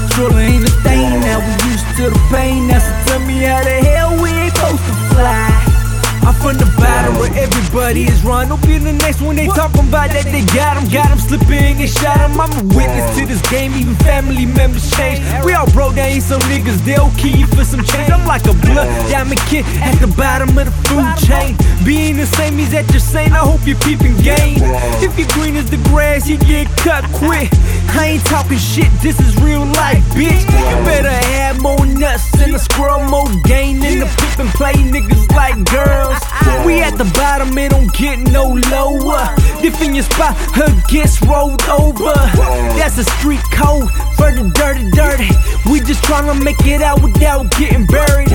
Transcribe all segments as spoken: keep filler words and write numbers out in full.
controller ain't a thing now. We used to the pain now, so tell me how the hell we ain't supposed to fly. I'm from the bottom where everybody is run. Don't be the next one they talking about that they got him. Got him slipping and shot him. I'm a witness to this game, even family members change. We all broke down, ain't some niggas, they'll kill you for some change. I'm like a blood diamond kid at the bottom of the food chain. Being the same means that you're sane, I hope you're peeping game. If you're green as the grass, you get cut quick. I ain't talking shit, this is real life, bitch. You better have more nuts and a squirrel, more game than the pip and play niggas like girls. We at the bottom, it don't get no lower. Defend your spot, her gets rolled over. That's a street code for the dirty, dirty. We just tryna make it out without getting buried.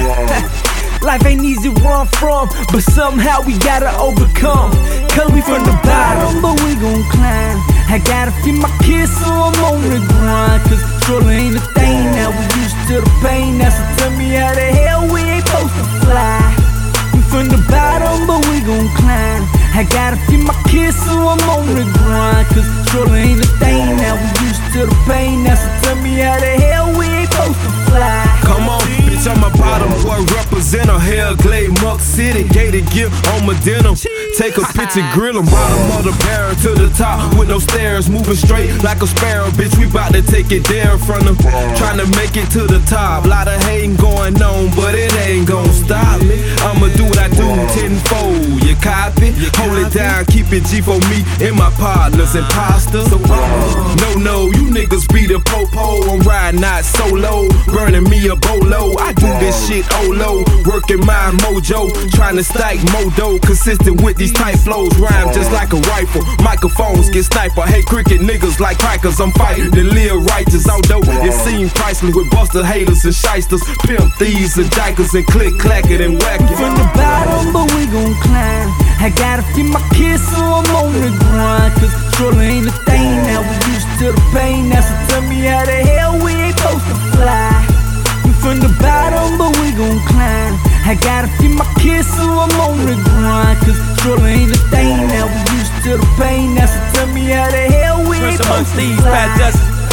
Life ain't easy to run from, but somehow we gotta overcome. Cause we from the bottom, but we gon' climb. I gotta feed my kids, so I'm on the grind. Cause controller ain't a thing now, we used to the pain now. So tell me how the hell we ain't supposed to fly. We from the bottom, but we gon' climb. I gotta feed my kids, so I'm on the grind. Cause controller ain't a thing now, we used to the pain now. So tell me how the hell we ain't supposed to fly. Come on, bitch, I'm a bottom boy, represent a Hellglade, Muck City, gated gear on my denim. Take a picture, grill 'em, bottom of the barrel to the top with no stairs, moving straight like a sparrow. Bitch, we bout to take it down from them, trying to make it to the top. Lot of hating going on, but it ain't gon' stop me. I'ma do what I do tenfold. You copy? Hold it down, keep it G for me and my partners, imposters. So, no, no, you niggas be the po-po. I'm riding not solo, burning me a bolo. I do this shit O-low, working my mojo, trying to stack modo, consistent with these tight flows. Rhyme just like a rifle, microphones get sniper. Hey, cricket niggas like crackers, I'm fighting to live righteous. Although it seems priceless with buster haters and shysters, pimp thieves and jikers and click clack it and whack it. From the bottom, but we gon' climb. I gotta feed my kids, so I'm on the grind. Cause controller ain't a thing now, we used to the pain now. So tell me how the hell we ain't supposed to fly. We from the bottom, but we gon' climb. I gotta feed my kids, so I'm on the grind. Cause controller ain't a thing now, we used to the pain now. So tell me how the hell we ain't supposed to fly.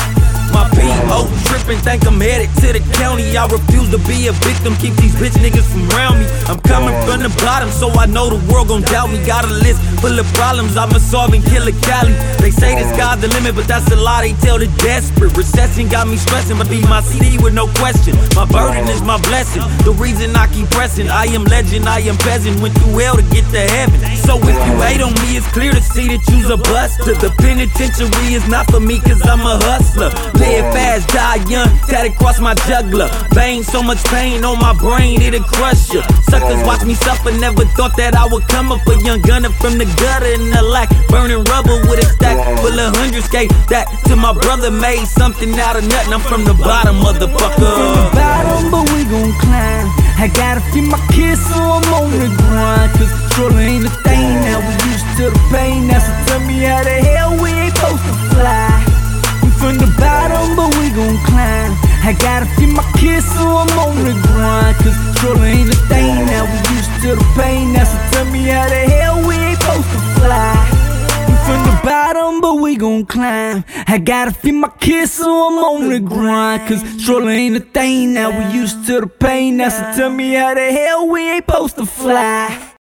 My P O trippin', think I'm headed to the county. I refuse to be a victim, keep these bitch niggas from around me. I'm coming from the bottom, so I know the world gon' doubt me. Got a list full of problems, I'ma solve and kill a Cali. They say the sky's the limit, but that's a lie they tell the desperate. Recession got me stressing, but leave my C D with no question. My burden is my blessing, the reason I keep pressing. I am legend, I am peasant, went through hell to get to heaven. So if you hate on me, it's clear to see that you's a buster. The penitentiary is not for me, cause I'm a hustler. Live fast, die young, tatted across my jugular. Bang, so much pain on my brain, it'll crush ya. Suckers watch me suffer, never thought that I would come up. A young gunner from the gutter in the lack, burning rubber with a stack full of hundreds. Gave that to my brother, made something out of nothing. I'm from the bottom, motherfucker. From the bottom, but we gon' climb. I gotta feed my kids, so I'm on the grind. Cause controller ain't a thing now, we used to the pain now. So tell me how the hell we ain't supposed to fly. From the bottom, but we gon' climb. I gotta feed my kids, so I'm on the grind. Cause controller ain't a thing now, we used to the pain now. So tell me how the hell we ain't supposed to fly. We from the bottom, but we gon' climb. I gotta feed my kids, so I'm on the grind. Cause controller ain't a thing now, we used to the pain now. So tell me how the hell we ain't supposed to fly.